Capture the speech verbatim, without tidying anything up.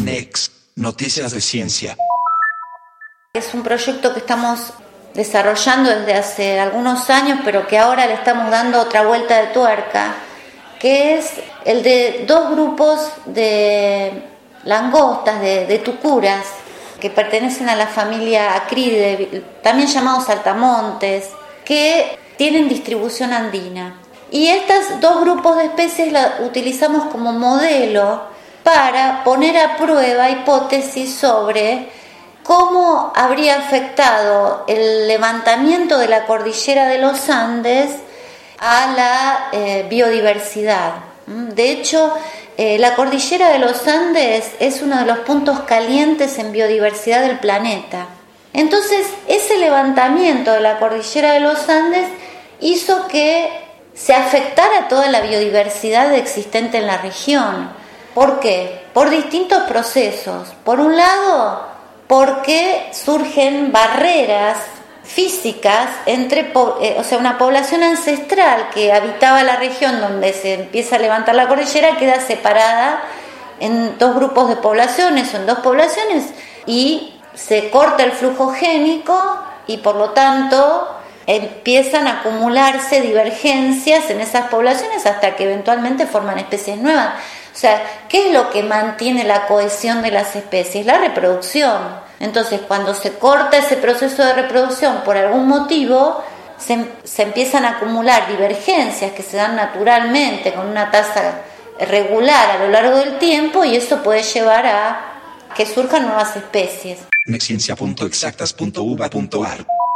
Next, noticias de ciencia. Es un proyecto que estamos desarrollando desde hace algunos años, pero que ahora le estamos dando otra vuelta de tuerca, que es el de dos grupos de langostas, de, de tucuras, que pertenecen a la familia Acridae, también llamados saltamontes, que tienen distribución andina. Y estos dos grupos de especies la utilizamos como modelo para poner a prueba hipótesis sobre cómo habría afectado el levantamiento de la cordillera de los Andes a la eh, biodiversidad. De hecho, eh, la cordillera de los Andes es uno de los puntos calientes en biodiversidad del planeta. Entonces, ese levantamiento de la cordillera de los Andes hizo que se afectara toda la biodiversidad existente en la región. ¿Por qué? Por distintos procesos. Por un lado, porque surgen barreras físicas entre, o sea, una población ancestral que habitaba la región donde se empieza a levantar la cordillera queda separada en dos grupos de poblaciones o en dos poblaciones y se corta el flujo génico y por lo tanto empiezan a acumularse divergencias en esas poblaciones hasta que eventualmente forman especies nuevas. O sea, ¿qué es lo que mantiene la cohesión de las especies? La reproducción. Entonces, cuando se corta ese proceso de reproducción por algún motivo, se, se empiezan a acumular divergencias que se dan naturalmente con una tasa regular a lo largo del tiempo y eso puede llevar a que surjan nuevas especies. Nexciencia punto exactas punto u b a punto a r